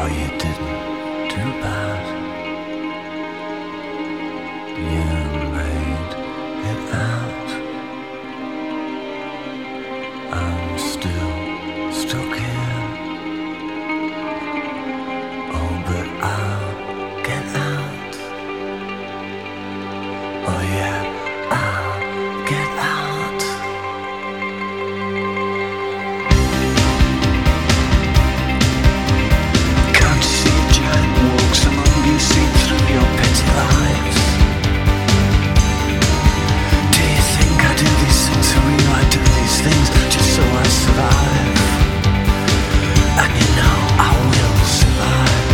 Oh, you didn't do bad. You made it out. I'm still stuck here. Oh, but I'll get out. Oh yeah, I'll get out. Can't you see a giant walks among you, see through your petty lives? Do you think I do these things for real? I do these things just so I survive. And you know I will survive.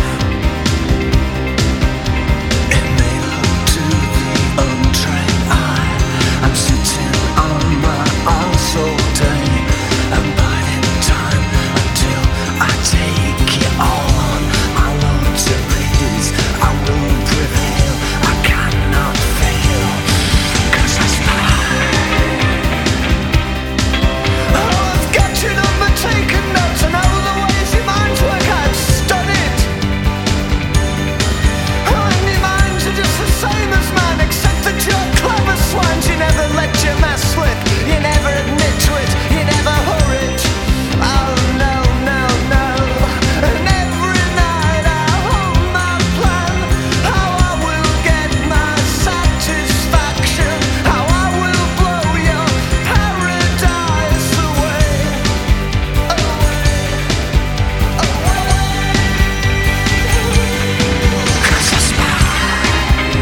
It may look to the untrained eye, I'm sitting on my arse all day and biding time until I take it all on. I want to please, I will prevail, I cannot fail, 'cause I smile. Oh, I've got your number, taken notes, I know the ways your minds work, I've studied. Oh, and your minds are just the same as mine, except that you're clever swines. You never let your mess slip, you never admit to it, you never hurried. Oh no, no, no. And every night I hold my plan, how I will get my satisfaction, how I will blow your paradise away, away, away. 'Cause I smile.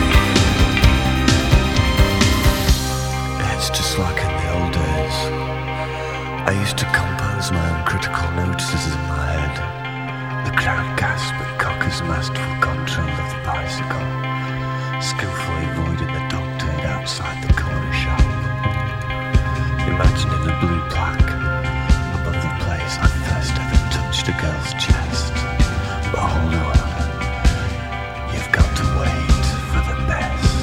It's just like in the old days. I used to compose my own critical notices in my head. The crowd gasped, but Cocker's masterful control of the bicycle, skillfully avoiding the dog turd outside the corner shop. Imagining the blue plaque above the place I first ever touched a girl's chest. But hold on, you've got to wait for the best.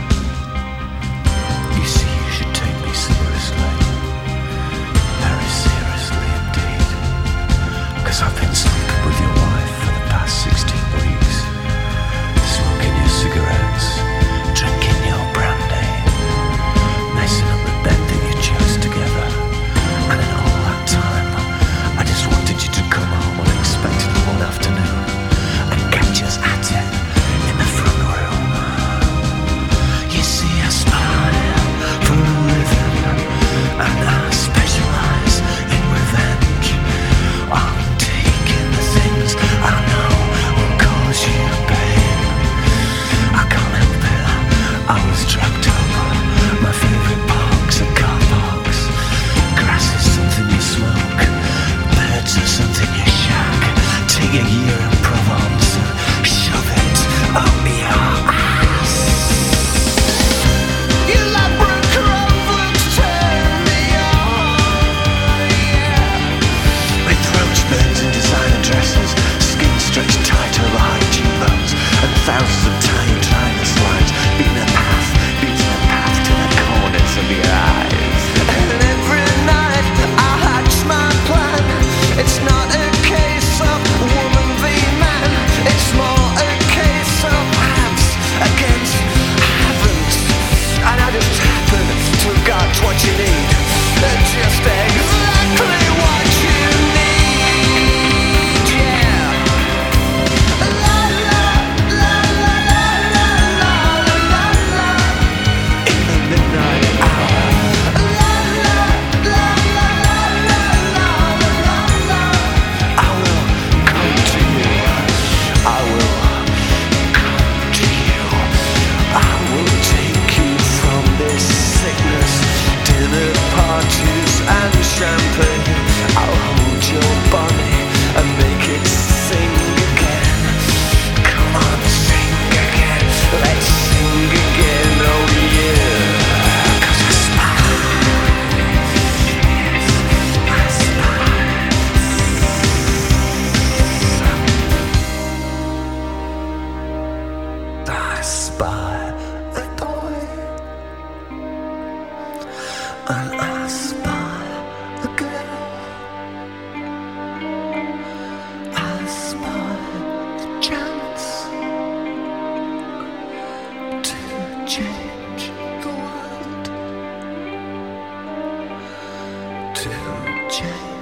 You see, you should take me seriously, very seriously indeed, 'cause I've been sleeping with your wife for the past 16 weeks, smoking your cigarettes, drinking your brandy, messing up the bed that you chose together. And in all that time, I just wanted you to come home unexpectedly one afternoon and catch us at it in the front room. You see, I smile for a living, and I specialize in revenge. I'm taking the things I know will change.